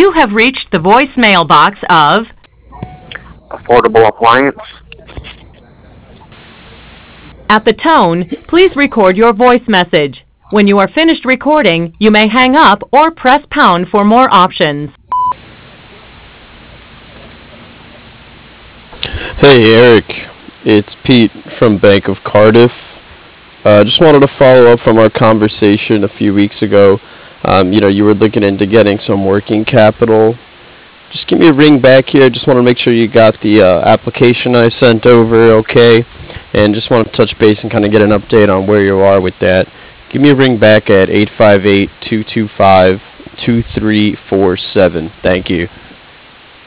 You have reached the voicemail box of Affordable Appliance. At the tone, please record your voice message. When you are finished recording, you may hang up or press pound for more options. Hey Eric, it's Pete from Bank of Cardiff. Just wanted to follow up from our conversation a few weeks ago. You were looking into getting some working capital. Just give me a ring back here. Just want to make sure you got the application I sent over okay. And just want to touch base and kind of get an update on where you are with that. Give me a ring back at 858-225-2347. Thank you.